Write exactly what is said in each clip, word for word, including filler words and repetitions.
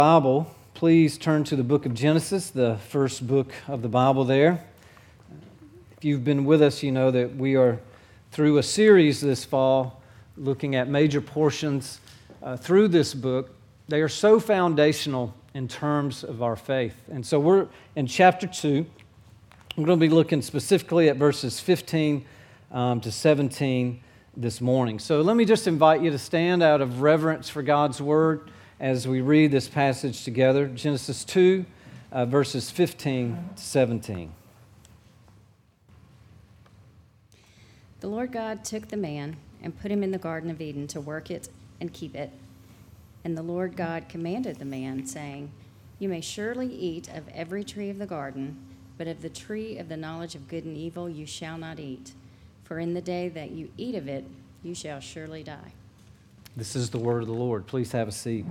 Bible, please turn to the book of Genesis, the first book of the Bible there. If you've been with us, you know that we are through a series this fall looking at major portions uh, through this book. They are so foundational in terms of our faith. And so we're in chapter two. I'm going to be looking specifically at verses fifteen um, to seventeen this morning. So let me just invite you to stand out of reverence for God's Word as we read this passage together. Genesis two, uh, verses fifteen to seventeen. The Lord God took the man and put him in the Garden of Eden to work it and keep it. And the Lord God commanded the man, saying, "You may surely eat of every tree of the garden, but of the tree of the knowledge of good and evil you shall not eat. For in the day that you eat of it, you shall surely die." This is the word of the Lord. Please have a seat.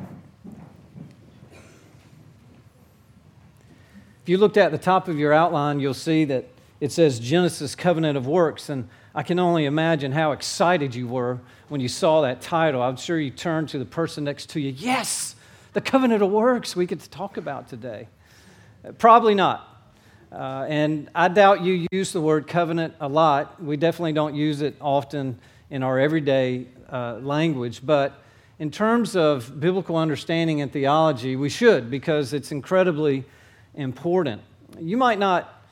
If you looked at the top of your outline, you'll see that it says Genesis Covenant of Works, and I can only imagine how excited you were when you saw that title. I'm sure you turned to the person next to you, yes, the Covenant of Works we get to talk about today. Probably not. Uh, and I doubt you use the word covenant a lot. We definitely don't use it often in our everyday uh, language, but in terms of biblical understanding and theology, we should, because it's incredibly important. You might not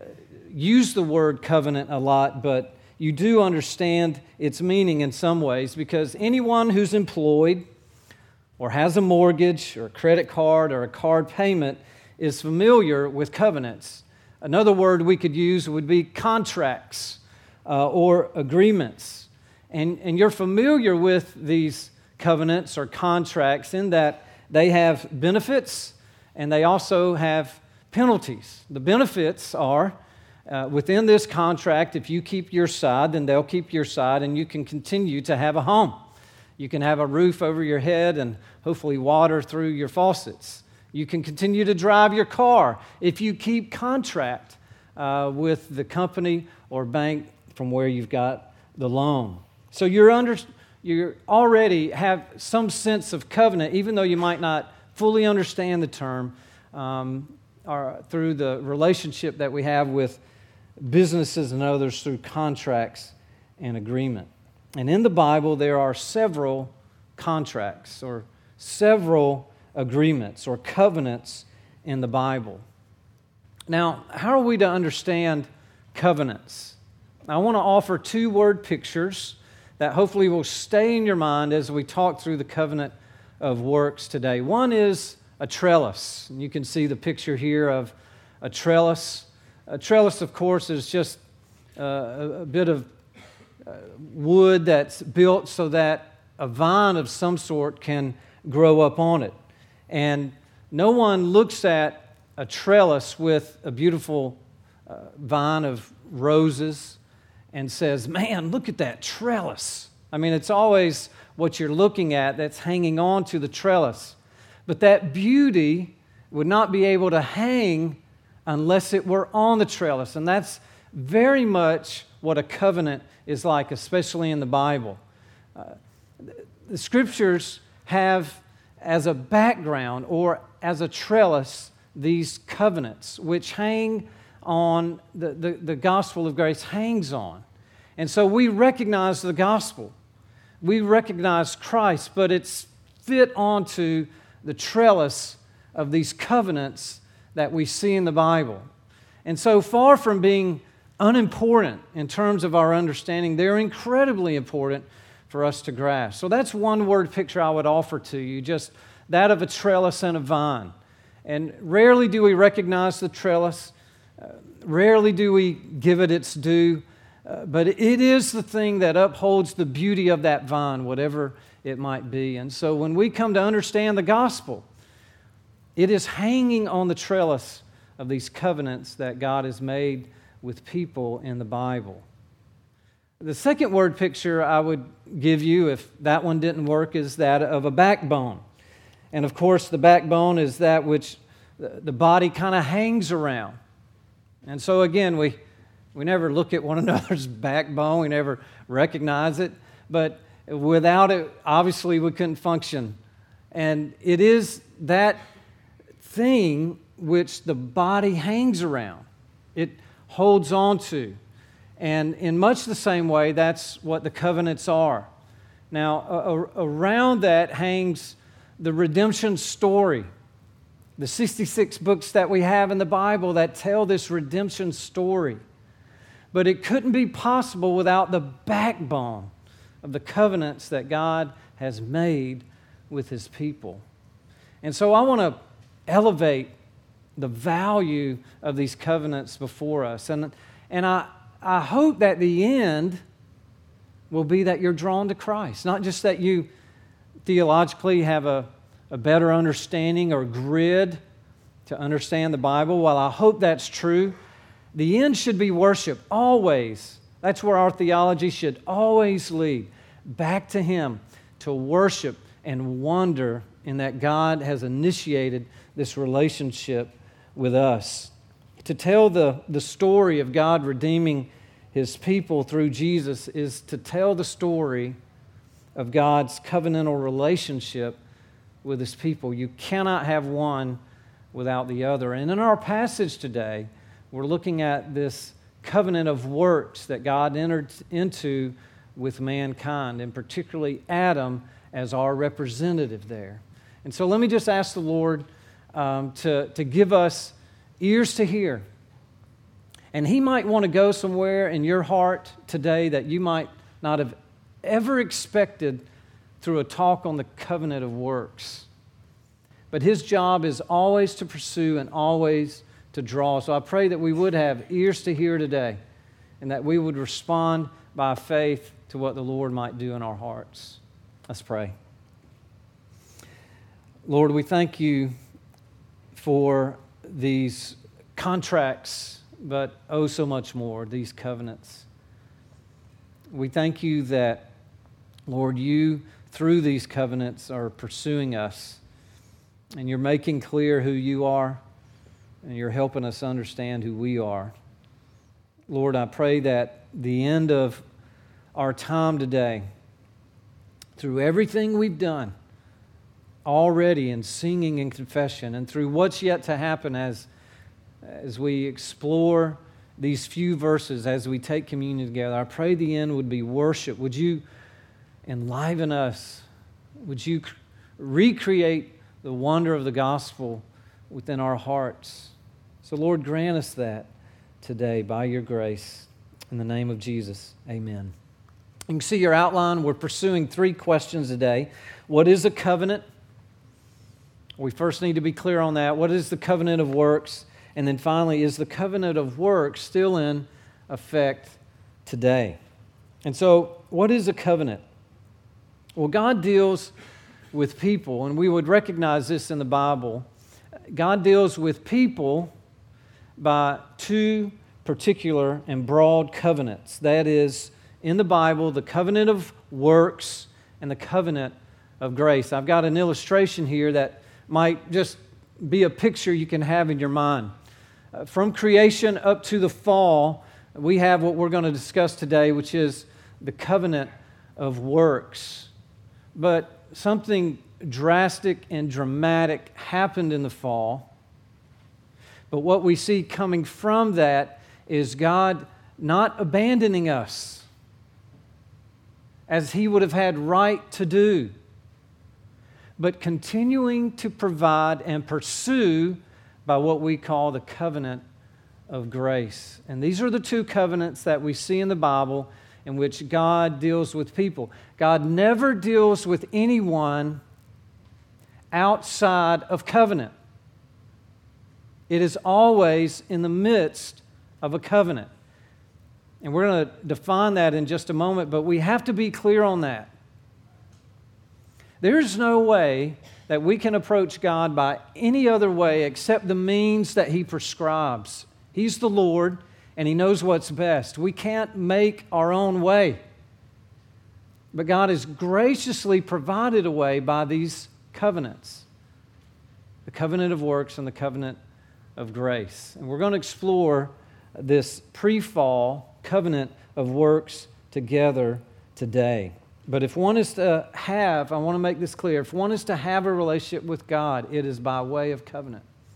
use the word covenant a lot, but you do understand its meaning in some ways, because anyone who's employed or has a mortgage or a credit card or a card payment is familiar with covenants. Another word we could use would be contracts uh, or agreements. And, and you're familiar with these covenants or contracts in that they have benefits and they also have penalties. The benefits are uh, within this contract, if you keep your side, then they'll keep your side and you can continue to have a home. You can have a roof over your head and hopefully water through your faucets. You can continue to drive your car if you keep contract uh, with the company or bank from where you've got the loan. So you're under, you already have some sense of covenant, even though you might not fully understand the term, um, or through the relationship that we have with businesses and others through contracts and agreement. And in the Bible, there are several contracts or several agreements or covenants in the Bible. Now, how are we to understand covenants? I want to offer two word pictures that hopefully will stay in your mind as we talk through the covenant of works today. One is a trellis. And you can see the picture here of a trellis. A trellis, of course, is just uh, a, a bit of uh, wood that's built so that a vine of some sort can grow up on it. And no one looks at a trellis with a beautiful uh, vine of roses and says, "Man, look at that trellis." I mean, it's always what you're looking at that's hanging on to the trellis. But that beauty would not be able to hang unless it were on the trellis. And that's very much what a covenant is like, especially in the Bible. Uh, the Scriptures have as a background or as a trellis these covenants which hang on, the, the, the gospel of grace hangs on. And so we recognize the gospel. We recognize Christ, but it's fit onto the trellis of these covenants that we see in the Bible. And so far from being unimportant in terms of our understanding, they're incredibly important for us to grasp. So that's one word picture I would offer to you, just that of a trellis and a vine. And rarely do we recognize the trellis, uh, rarely do we give it its due, uh, but it is the thing that upholds the beauty of that vine, whatever it might be. And so when we come to understand the gospel, it is hanging on the trellis of these covenants that God has made with people in the Bible. The second word picture I would give you, if that one didn't work, is that of a backbone. And of course, the backbone is that which the body kind of hangs around. And so again, we, we never look at one another's backbone, we never recognize it, but without it, obviously we couldn't function. And it is that thing which the body hangs around. It holds on to. And in much the same way, that's what the covenants are. Now, a- a- around that hangs the redemption story. The sixty-six books that we have in the Bible that tell this redemption story. But it couldn't be possible without the backbone of the covenants that God has made with His people. And so I want to elevate the value of these covenants before us. And, and I, I hope that the end will be that you're drawn to Christ. Not just that you theologically have a, a better understanding or grid to understand the Bible. While I hope that's true, the end should be worship, always. That's where our theology should always lead, back to Him, to worship and wonder in that God has initiated this relationship with us. To tell the, the story of God redeeming His people through Jesus is to tell the story of God's covenantal relationship with His people. You cannot have one without the other. And in our passage today, we're looking at this covenant of works that God entered into with mankind, and particularly Adam as our representative there. And so let me just ask the Lord um, to, to give us ears to hear. And He might want to go somewhere in your heart today that you might not have ever expected through a talk on the covenant of works. But His job is always to pursue and always to draw. So I pray that we would have ears to hear today and that we would respond by faith to what the Lord might do in our hearts. Let's pray. Lord, we thank You for these contracts, but oh so much more, these covenants. We thank You that, Lord, You, through these covenants, are pursuing us, and You're making clear who You are, and You're helping us understand who we are. Lord, I pray that the end of our time today, through everything we've done already in singing and confession, and through what's yet to happen as, as we explore these few verses, as we take communion together, I pray the end would be worship. Would You enliven us? Would You recreate the wonder of the gospel within our hearts? So, Lord, grant us that today by Your grace. In the name of Jesus, amen. You can see your outline. We're pursuing three questions today. What is a covenant? We first need to be clear on that. What is the covenant of works? And then finally, is the covenant of works still in effect today? And so, what is a covenant? Well, God deals with people, and we would recognize this in the Bible. God deals with people by two particular and broad covenants. That is, in the Bible, the covenant of works and the covenant of grace. I've got an illustration here that might just be a picture you can have in your mind. Uh, from creation up to the fall, we have what we're going to discuss today, which is the covenant of works. But something drastic and dramatic happened in the fall. But what we see coming from that is God not abandoning us as He would have had right to do, but continuing to provide and pursue by what we call the covenant of grace. And these are the two covenants that we see in the Bible in which God deals with people. God never deals with anyone outside of covenant. It is always in the midst of a covenant. And we're going to define that in just a moment, but we have to be clear on that. There's no way that we can approach God by any other way except the means that He prescribes. He's the Lord, and He knows what's best. We can't make our own way. But God has graciously provided a way by these covenants, the covenant of works and the covenant of grace. And we're going to explore this pre-fall covenant of works together today. But if one is to have, I want to make this clear, if one is to have a relationship with God, it is by way of covenant.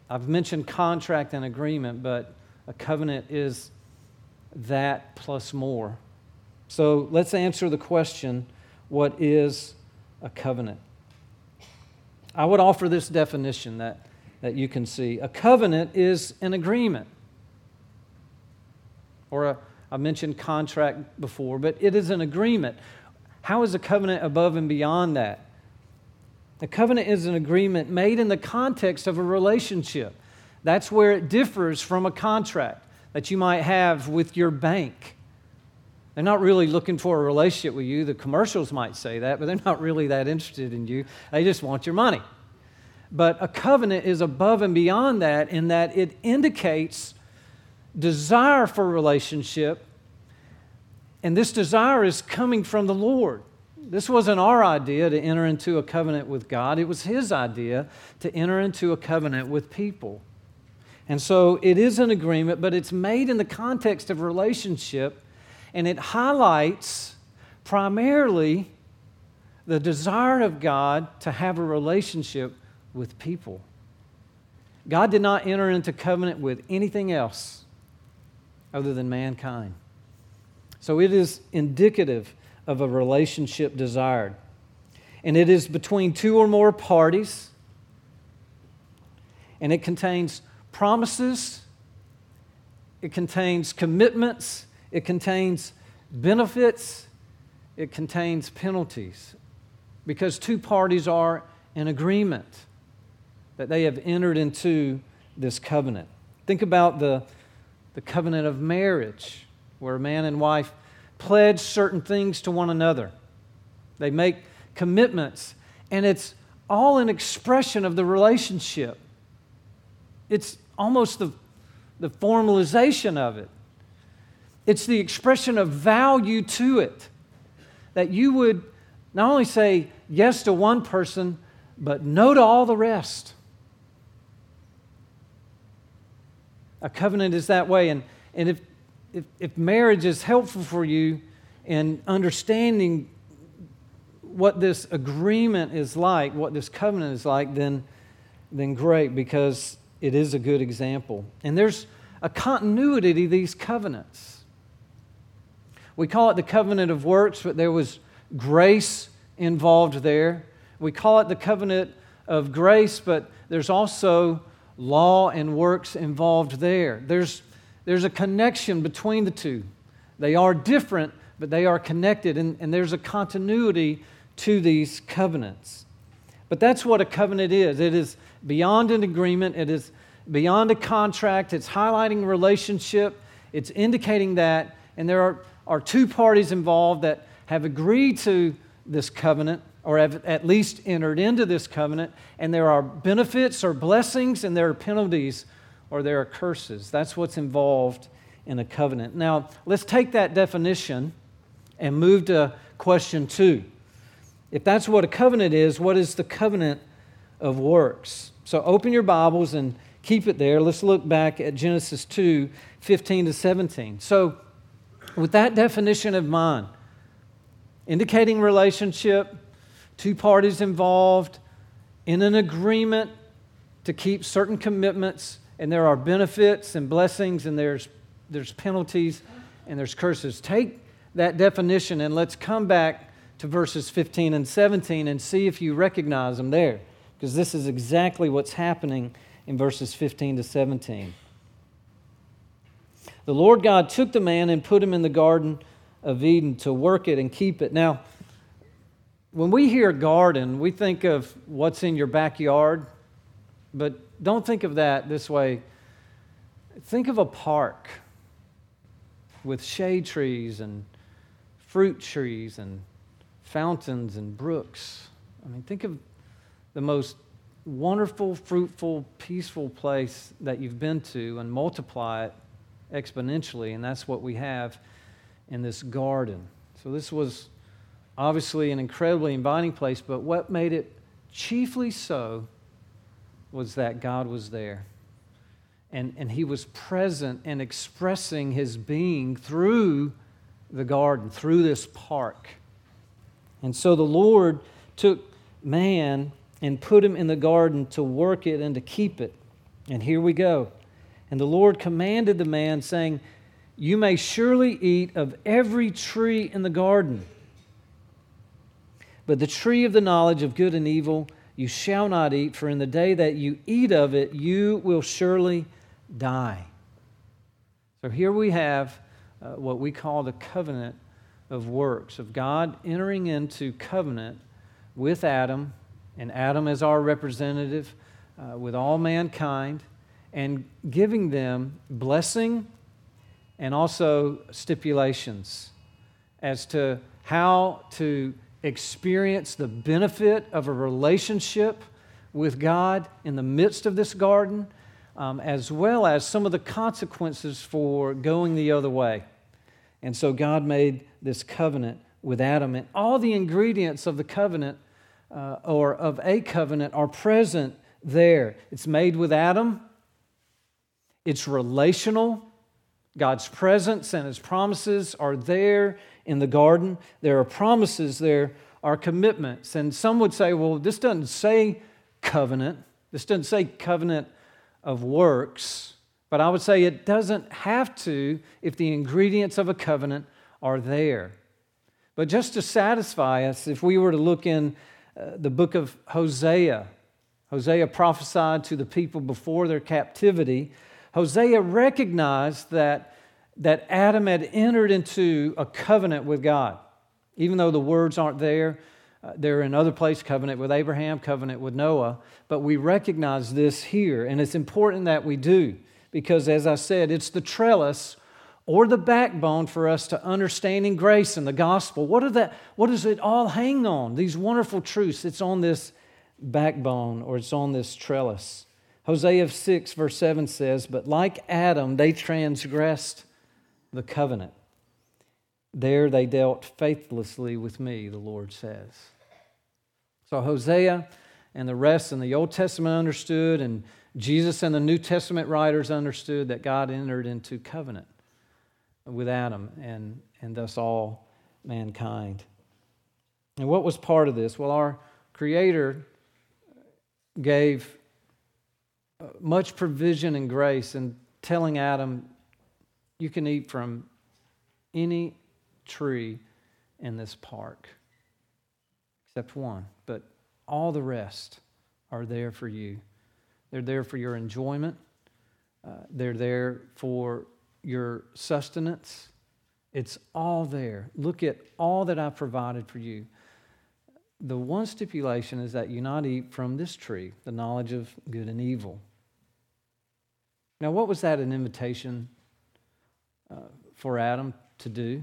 I've mentioned contract and agreement, but a covenant is that plus more. So let's answer the question, what is a covenant? I would offer this definition that, that you can see. A covenant is an agreement. Or a, I mentioned contract before, but it is an agreement. How is a covenant above and beyond that? A covenant is an agreement made in the context of a relationship. That's where it differs from a contract that you might have with your bank. They're not really looking for a relationship with you. The commercials might say that, but they're not really that interested in you. They just want your money. But a covenant is above and beyond that in that it indicates desire for relationship, and this desire is coming from the Lord. This wasn't our idea to enter into a covenant with God. It was His idea to enter into a covenant with people. And so it is an agreement, but it's made in the context of relationship, and it highlights primarily the desire of God to have a relationship with people. God did not enter into covenant with anything else other than mankind. So it is indicative of a relationship desired. And it is between two or more parties, and it contains promises, it contains commitments, it contains benefits, it contains penalties, because two parties are in agreement that they have entered into this covenant. Think about the, the covenant of marriage, where a man and wife pledge certain things to one another. They make commitments, and it's all an expression of the relationship. It's almost the, the formalization of it. It's the expression of value to it, that you would not only say yes to one person, but no to all the rest. A covenant is that way, and, and if, if, if marriage is helpful for you in understanding what this agreement is like, what this covenant is like, then, then great, because it is a good example. And there's a continuity to these covenants. We call it the covenant of works, but there was grace involved there. We call it the covenant of grace, but there's also law and works involved there. There's, there's a connection between the two. They are different, but they are connected, and, and there's a continuity to these covenants. But that's what a covenant is. It is beyond an agreement. It is beyond a contract. It's highlighting relationship. It's indicating that, and there are, are two parties involved that have agreed to this covenant, or have at least entered into this covenant, and there are benefits or blessings, and there are penalties or there are curses. That's what's involved in a covenant. Now, let's take that definition and move to question two. If that's what a covenant is, what is the covenant of works? So open your Bibles and keep it there. Let's look back at Genesis two, fifteen to seventeen. So with that definition in mind, indicating relationship, two parties involved in an agreement to keep certain commitments, and there are benefits and blessings, and there's, there's penalties and there's curses. Take that definition and let's come back to verses fifteen and seventeen and see if you recognize them there, because this is exactly what's happening in verses fifteen to seventeen. The Lord God took the man and put him in the Garden of Eden to work it and keep it. Now, when we hear garden, we think of what's in your backyard, but don't think of that this way. Think of a park with shade trees and fruit trees and fountains and brooks. I mean, think of the most wonderful, fruitful, peaceful place that you've been to and multiply it exponentially, and that's what we have in this garden. So this was obviously an incredibly inviting place, but what made it chiefly so was that God was there. And, and He was present and expressing His being through the garden, through this park. And so the Lord took man and put him in the garden to work it and to keep it. And here we go. And the Lord commanded the man, saying, you may surely eat of every tree in the garden, but the tree of the knowledge of good and evil you shall not eat, for in the day that you eat of it, you will surely die. So here we have uh, what we call the covenant of works, of God entering into covenant with Adam, and Adam as our representative, uh, with all mankind, and giving them blessing and also stipulations as to how to experience the benefit of a relationship with God in the midst of this garden, um, as well as some of the consequences for going the other way. And so God made this covenant with Adam, and all the ingredients of the covenant uh, or of a covenant are present there. It's made with Adam. It's relational. God's presence and His promises are there in the garden. There are promises, there are commitments. And some would say, well, this doesn't say covenant. This doesn't say covenant of works. But I would say it doesn't have to if the ingredients of a covenant are there. But just to satisfy us, if we were to look in uh, the book of Hosea, Hosea prophesied to the people before their captivity. Hosea recognized that, that Adam had entered into a covenant with God. Even though the words aren't there, uh, they're in other places, covenant with Abraham, covenant with Noah. But we recognize this here, and it's important that we do. Because as I said, it's the trellis or the backbone for us to understanding grace and the gospel. What, are that, what does it all hang on? These wonderful truths. It's on this backbone or it's on this trellis. Hosea six verse seven says, but like Adam, they transgressed the covenant. There they dealt faithlessly with me, the Lord says. So Hosea and the rest in the Old Testament understood, and Jesus and the New Testament writers understood that God entered into covenant with Adam and, and thus all mankind. And what was part of this? Well, our Creator gave much provision and grace in telling Adam, you can eat from any tree in this park except one, but all the rest are there for you. They're there for your enjoyment. Uh, they're there for your sustenance. It's all there. Look at all that I've provided for you. The one stipulation is that you not eat from this tree, the knowledge of good and evil. Now, what was that an invitation uh, for Adam to do?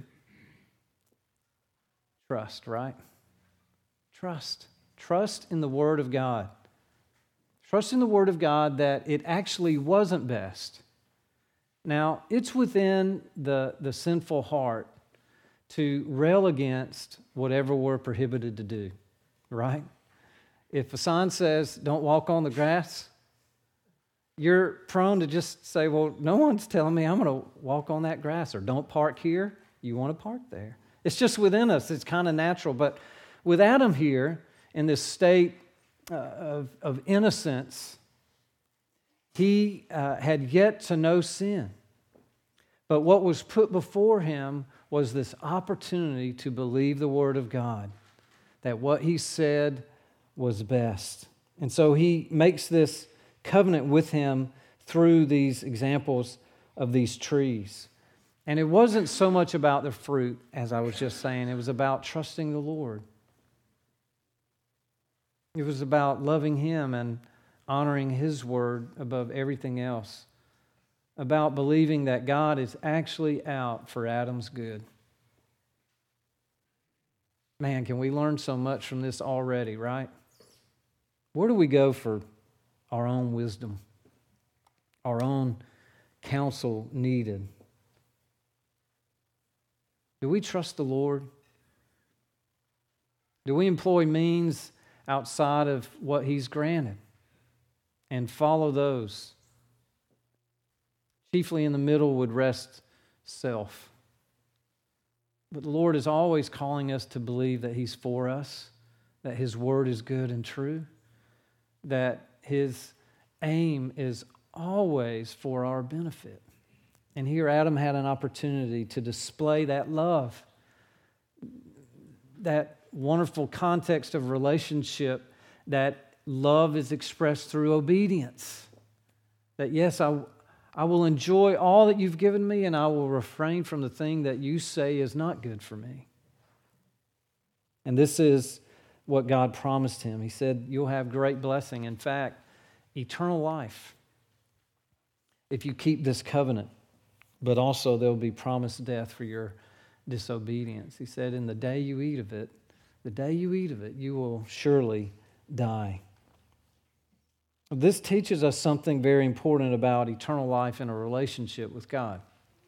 Trust, right? Trust. Trust in the Word of God. Trust in the Word of God that it actually wasn't best. Now, it's within the, the sinful heart to rail against whatever we're prohibited to do, right? If a sign says, don't walk on the grass, you're prone to just say, well, no one's telling me I'm going to walk on that grass, or don't park here. You want to park there. It's just within us. It's kind of natural. But with Adam here, in this state uh, of, of innocence, he uh, had yet to know sin. But what was put before him was this opportunity to believe the Word of God, that what he said was best. And so he makes this covenant with him through these examples of these trees. And it wasn't so much about the fruit, as I was just saying. It was about trusting the Lord. It was about loving Him and honoring His word above everything else. About believing that God is actually out for Adam's good. Man, can we learn so much from this already, right? Where do we go for our own wisdom, our own counsel needed? Do we trust the Lord? Do we employ means outside of what He's granted and follow those? Chiefly in the middle would rest self. But the Lord is always calling us to believe that He's for us, that His word is good and true, that His aim is always for our benefit. And here Adam had an opportunity to display that love, that wonderful context of relationship, that love is expressed through obedience. That yes, I, I will enjoy all that you've given me, and I will refrain from the thing that you say is not good for me. And this is what God promised him. He said, you'll have great blessing. In fact, eternal life if you keep this covenant. But also there will be promised death for your disobedience. He said, in the day you eat of it, the day you eat of it, you will surely die. This teaches us something very important about eternal life in a relationship with God.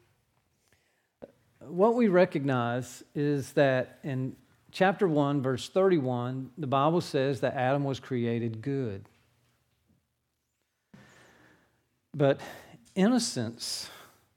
What we recognize is that in chapter one, verse thirty-one, the Bible says that Adam was created good. But innocence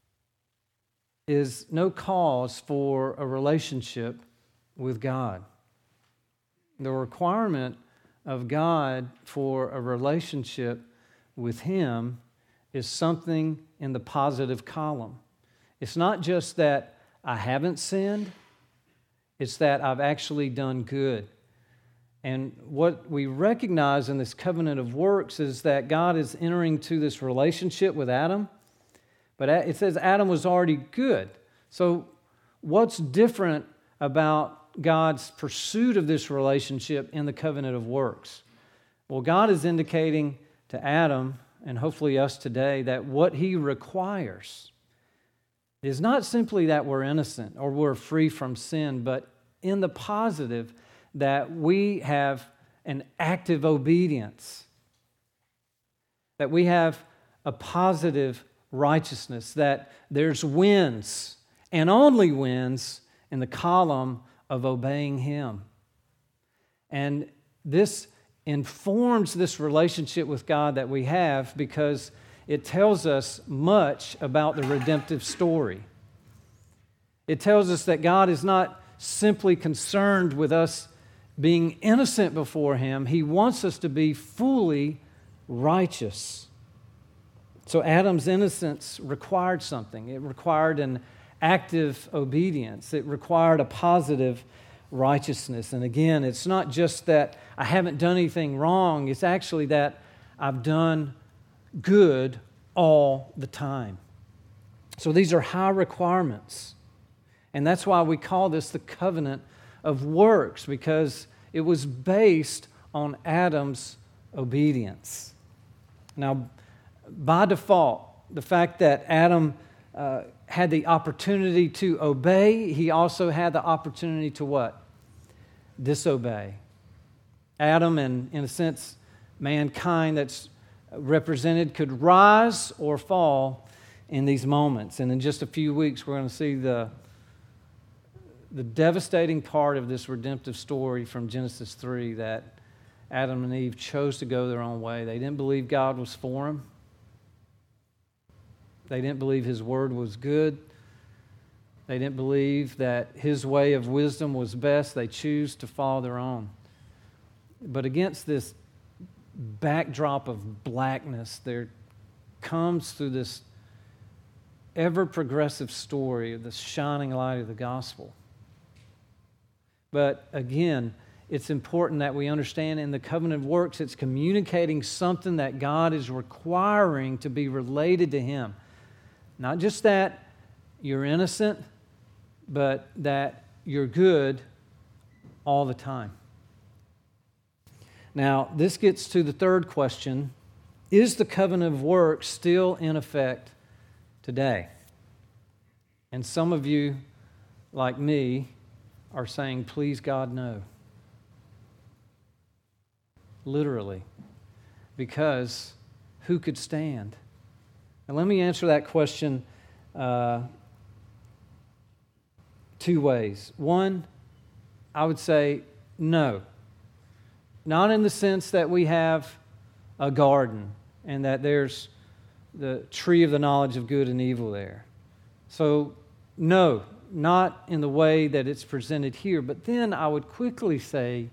is no cause for a relationship with God. The requirement of God for a relationship with Him is something in the positive column. It's not just that I haven't sinned, it's that I've actually done good. And what we recognize in this covenant of works is that God is entering to this relationship with Adam, but it says Adam was already good. So what's different about God's pursuit of this relationship in the covenant of works? Well, God is indicating to Adam, and hopefully us today, that what He requires is not simply that we're innocent or we're free from sin, but in the positive, that we have an active obedience, that we have a positive righteousness, that there's wins and only wins in the column of obeying Him. And this informs this relationship with God that we have because it tells us much about the redemptive story. It tells us that God is not simply concerned with us being innocent before Him. He wants us to be fully righteous. So Adam's innocence required something. It required an active obedience. It required a positive righteousness. And again, it's not just that I haven't done anything wrong. It's actually that I've done good all the time. So these are high requirements. And that's why we call this the covenant of works, because it was based on Adam's obedience. Now, by default, the fact that Adam uh, had the opportunity to obey, he also had the opportunity to what? Disobey. Adam, and in a sense, mankind that's represented, could rise or fall in these moments. And in just a few weeks, we're going to see the The devastating part of this redemptive story from Genesis three, that Adam and Eve chose to go their own way. They didn't believe God was for them. They didn't believe His word was good. They didn't believe that His way of wisdom was best. They choose to follow their own. But against this backdrop of blackness, there comes through this ever-progressive story of the shining light of the gospel. But again, it's important that we understand in the covenant of works, it's communicating something that God is requiring to be related to Him. Not just that you're innocent, but that you're good all the time. Now, this gets to the third question. Is the covenant of works still in effect today? And some of you, like me, are saying, please God, no. Literally. Because who could stand? And let me answer that question uh, two ways. One, I would say no. Not in the sense that we have a garden and that there's the tree of the knowledge of good and evil there. So, no. Not in the way that it's presented here, but then I would quickly say,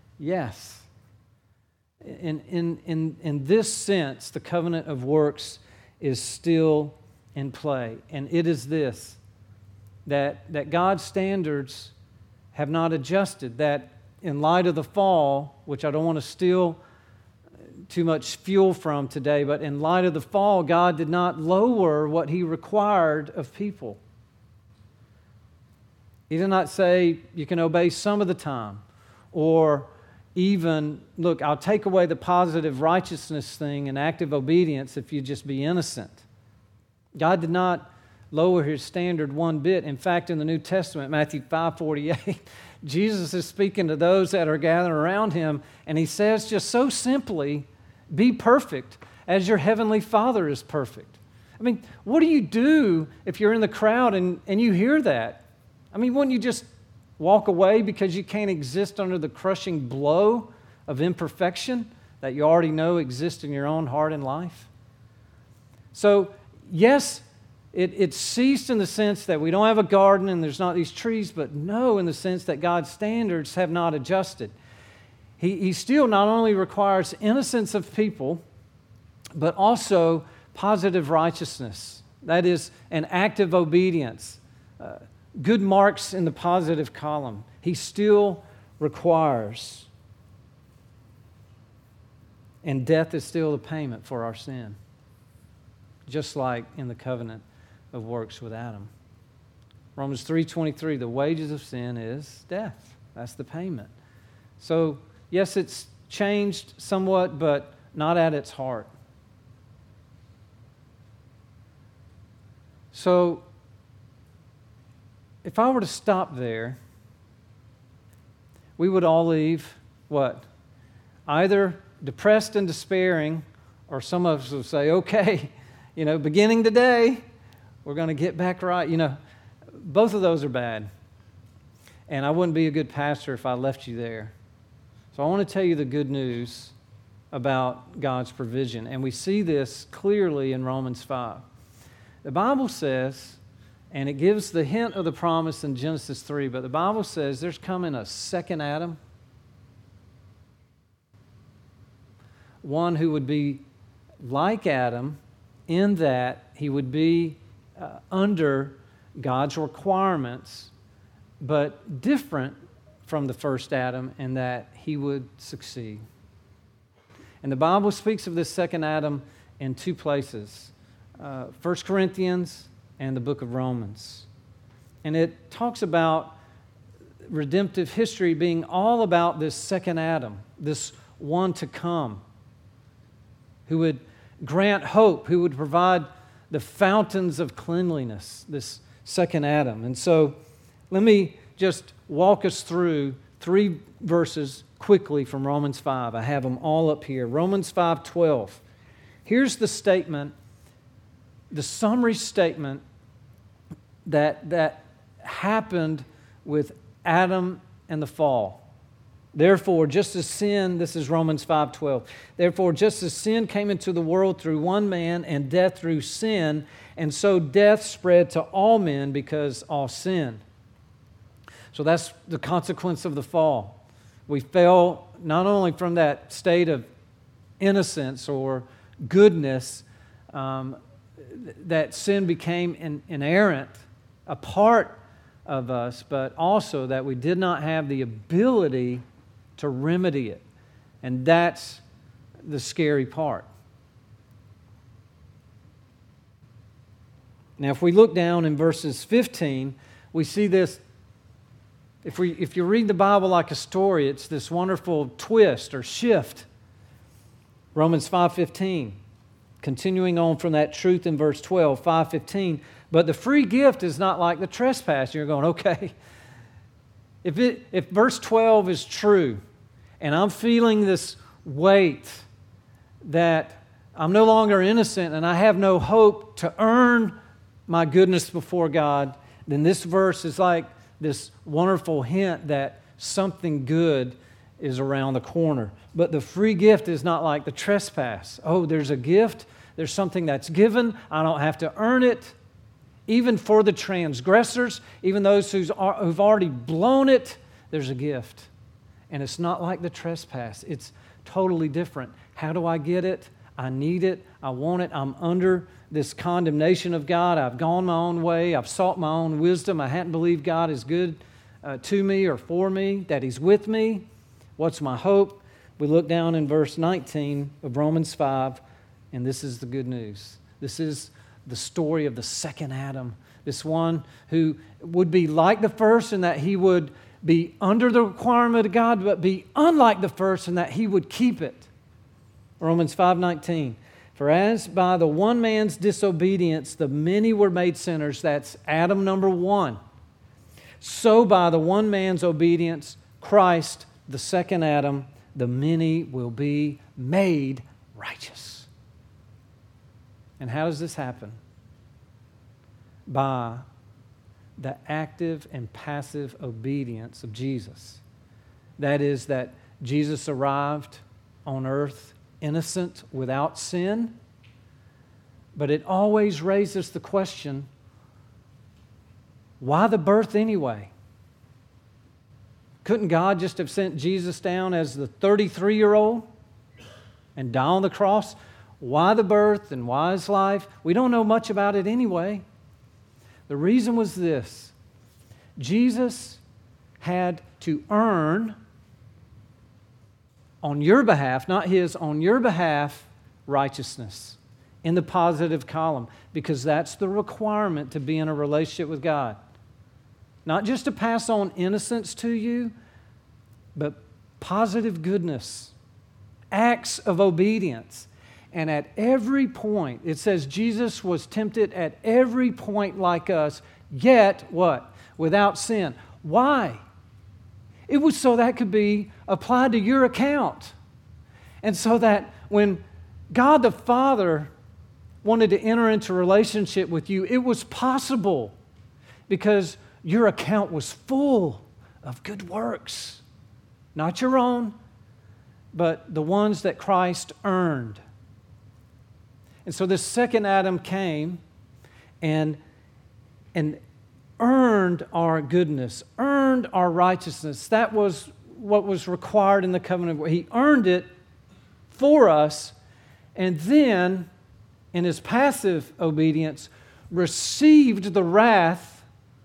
yes. In, in, in, in this sense, the covenant of works is still in play. And it is this, that, that God's standards have not adjusted, that in light of the fall, which I don't want to steal too much fuel from today, but in light of the fall, God did not lower what He required of people. He did not say you can obey some of the time, or even, look, I'll take away the positive righteousness thing and active obedience if you just be innocent. God did not lower His standard one bit. In fact, in the New Testament, Matthew five forty-eight, Jesus is speaking to those that are gathered around Him, and He says just so simply, be perfect as your heavenly Father is perfect. I mean, what do you do if you're in the crowd and, and you hear that? I mean, wouldn't you just walk away because you can't exist under the crushing blow of imperfection that you already know exists in your own heart and life? So, yes, it, it ceased in the sense that we don't have a garden and there's not these trees, but no, in the sense that God's standards have not adjusted. He, he still not only requires innocence of people, but also positive righteousness. That is, an active obedience. Uh, good marks in the positive column. He still requires. And death is still the payment for our sin. Just like in the covenant of works with Adam. Romans three twenty-three, the wages of sin is death. That's the payment. So, yes, it's changed somewhat, but not at its heart. So, if I were to stop there, we would all leave, what? Either depressed and despairing, or some of us would say, okay, you know, beginning today, we're going to get back right. You know, both of those are bad. And I wouldn't be a good pastor if I left you there. So I want to tell you the good news about God's provision. And we see this clearly in Romans five. The Bible says, and it gives the hint of the promise in Genesis three, but the Bible says there's coming a second Adam. One who would be like Adam in that he would be uh, under God's requirements, but different from the first Adam in that he would succeed. And the Bible speaks of this second Adam in two places, uh, First Corinthians and the book of Romans. And it talks about redemptive history being all about this second Adam, this one to come, who would grant hope, who would provide the fountains of cleanliness, this second Adam. And so let me just walk us through three verses quickly from Romans five. I have them all up here. Romans five twelve. Here's the statement, the summary statement that, that happened with Adam and the fall. Therefore, just as sin, this is Romans five twelve, therefore, just as sin came into the world through one man and death through sin, and so death spread to all men because all sinned. So that's the consequence of the fall. We fell not only from that state of innocence or goodness, um, that sin became in, inerrant, a part of us, but also that we did not have the ability to remedy it. And that's the scary part. Now, if we look down in verses fifteen, we see this. If we, if you read the Bible like a story, it's this wonderful twist or shift. Romans five fifteen, continuing on from that truth in verse twelve, five fifteen. But the free gift is not like the trespass. You're going, okay. If it, if verse twelve is true, and I'm feeling this weight that I'm no longer innocent and I have no hope to earn my goodness before God, then this verse is like this wonderful hint that something good is around the corner. But the free gift is not like the trespass. Oh, there's a gift. There's something that's given. I don't have to earn it. Even for the transgressors, even those who's, who've already blown it, there's a gift. And it's not like the trespass. It's totally different. How do I get it? I need it. I want it. I'm under this condemnation of God. I've gone my own way. I've sought my own wisdom. I hadn't believed God is good uh, to me or for me, that He's with me. What's my hope? We look down in verse nineteen of Romans five, and this is the good news. This is the story of the second Adam, this one who would be like the first in that he would be under the requirement of God, but be unlike the first in that he would keep it. Romans five nineteen. For as by the one man's disobedience the many were made sinners, that's Adam number one, so by the one man's obedience, Christ, the second Adam, the many will be made righteous. And how does this happen? By the active and passive obedience of Jesus. That is, that Jesus arrived on earth innocent, without sin. But it always raises the question, why the birth anyway? Couldn't God just have sent Jesus down as the thirty-three-year-old and die on the cross? Why the birth and why His life? We don't know much about it anyway. The reason was this. Jesus had to earn on your behalf, not His, on your behalf, righteousness in the positive column, because that's the requirement to be in a relationship with God. Not just to pass on innocence to you, but positive goodness, acts of obedience. And at every point, it says Jesus was tempted at every point like us, yet what? Without sin. Why? It was so that could be applied to your account. And so that when God the Father wanted to enter into a relationship with you, it was possible because your account was full of good works. Not your own, but the ones that Christ earned. And so this second Adam came and, and earned our goodness, earned our righteousness. That was what was required in the covenant. He earned it for us, and then, in His passive obedience, received the wrath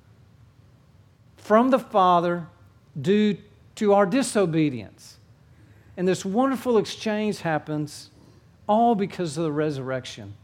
from the Father due to our disobedience. And this wonderful exchange happens all because of the resurrection.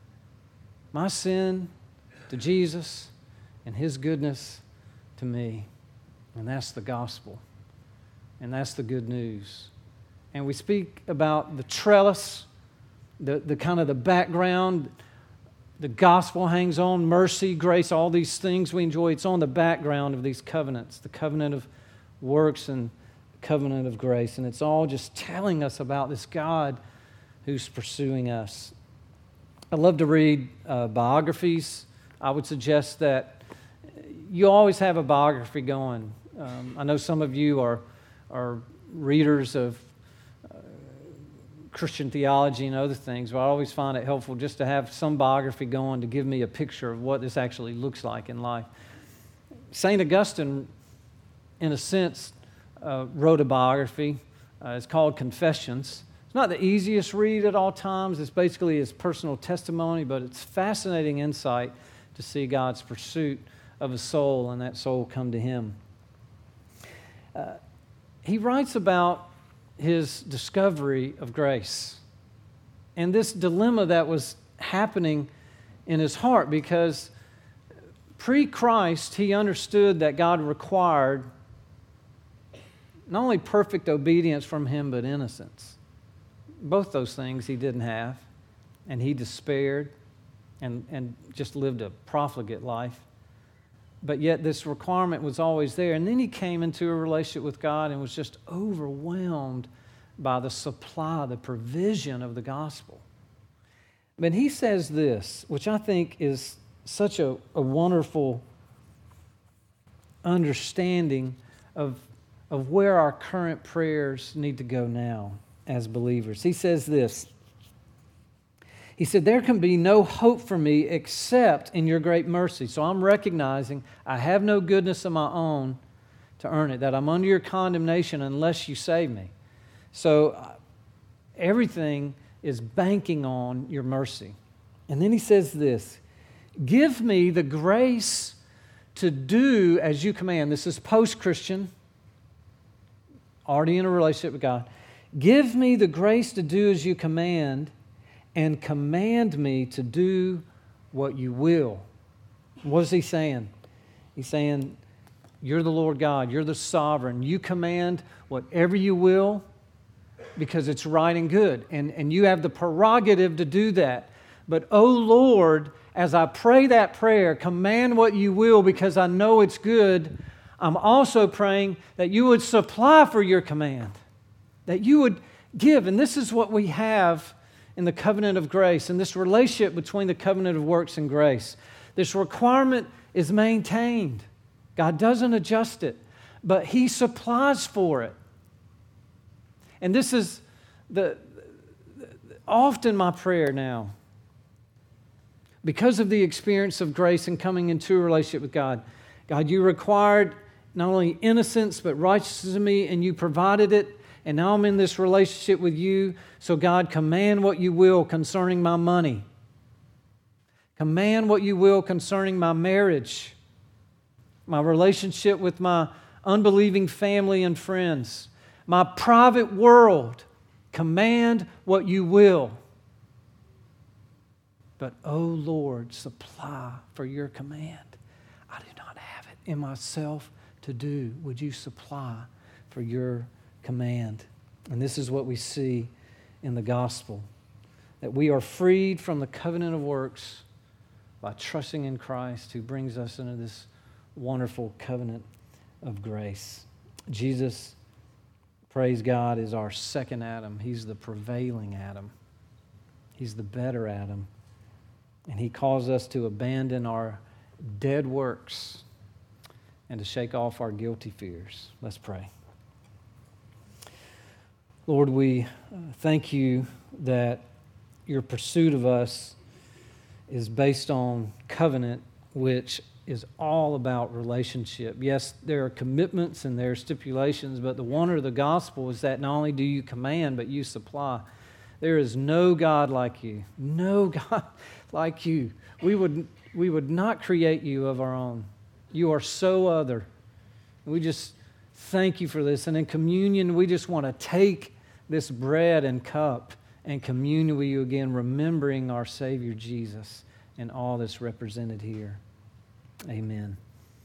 My sin to Jesus and His goodness to me. And that's the gospel. And that's the good news. And we speak about the trellis, the, the kind of the background. The gospel hangs on, mercy, grace, all these things we enjoy. It's on the background of these covenants, the covenant of works and the covenant of grace. And it's all just telling us about this God who's pursuing us. I love to read uh, biographies. I would suggest that you always have a biography going. Um, I know some of you are, are readers of uh, Christian theology and other things, but I always find it helpful just to have some biography going to give me a picture of what this actually looks like in life. Saint Augustine, in a sense, uh, wrote a biography. Uh, it's called Confessions. It's not the easiest read at all times. It's basically his personal testimony, but it's fascinating insight to see God's pursuit of a soul and that soul come to Him. Uh, he writes about his discovery of grace and this dilemma that was happening in his heart, because pre-Christ he understood that God required not only perfect obedience from Him, but innocence. Both those things he didn't have, and he despaired and, and just lived a profligate life. But yet this requirement was always there. And then he came into a relationship with God and was just overwhelmed by the supply, the provision of the gospel. But he says this, which I think is such a, a wonderful understanding of, of where our current prayers need to go now as believers. He says this. He said, there can be no hope for me except in your great mercy. So I'm recognizing I have no goodness of my own to earn it, that I'm under your condemnation unless you save me. So everything is banking on your mercy. And then he says this, give me the grace to do as you command. This is post-Christian, already in a relationship with God. Give me the grace to do as you command, and command me to do what you will. What is he saying? He's saying, you're the Lord God, you're the sovereign. You command whatever you will because it's right and good. And, and you have the prerogative to do that. But, oh Lord, as I pray that prayer, command what you will because I know it's good, I'm also praying that you would supply for your command, that you would give. And this is what we have in the covenant of grace, and this relationship between the covenant of works and grace. This requirement is maintained. God doesn't adjust it, but He supplies for it. And this is the, the often my prayer now. Because of the experience of grace and coming into a relationship with God, God, you required not only innocence but righteousness in me, and you provided it, and now I'm in this relationship with you. So God, command what you will concerning my money. Command what you will concerning my marriage, my relationship with my unbelieving family and friends, my private world. Command what you will. But, oh Lord, supply for your command. I do not have it in myself to do. Would you supply for your command? And this is what we see in the gospel, that we are freed from the covenant of works by trusting in Christ, who brings us into this wonderful covenant of grace. Jesus, praise God, is our second Adam. He's the prevailing Adam. He's the better Adam. And He calls us to abandon our dead works and to shake off our guilty fears. Let's pray. Lord, we thank you that your pursuit of us is based on covenant, which is all about relationship. Yes, there are commitments and there are stipulations, but the wonder of the gospel is that not only do you command, but you supply. There is no God like you. No God like you. We would, we would not create you of our own. You are so other. We just thank you for this. And in communion, we just want to take this bread and cup and commune with you again, remembering our Savior Jesus and all that's represented here. Amen.